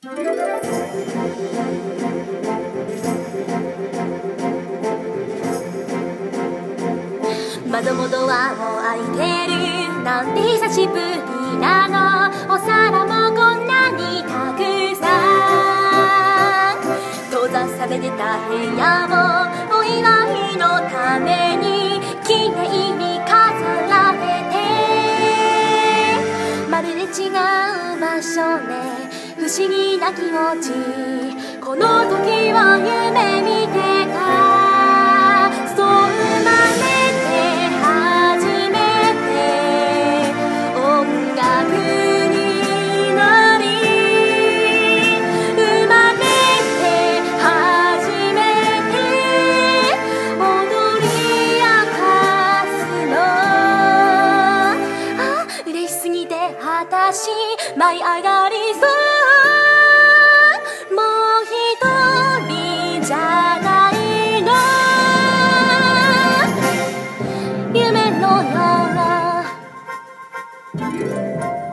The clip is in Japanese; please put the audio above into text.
窓もドアも開いてるなんて久しぶりなの。お皿もこんなにたくさん閉ざされてた部屋もお祝いのためにきれいに飾られて、まるで違う場所ね、不思議な気持ち。この時は夢見てた。そう生まれて初めて音楽になり、生まれて初めて踊り明かすの。あ、嬉しすぎて私舞い上がりそう。もう一人じゃないの、夢のような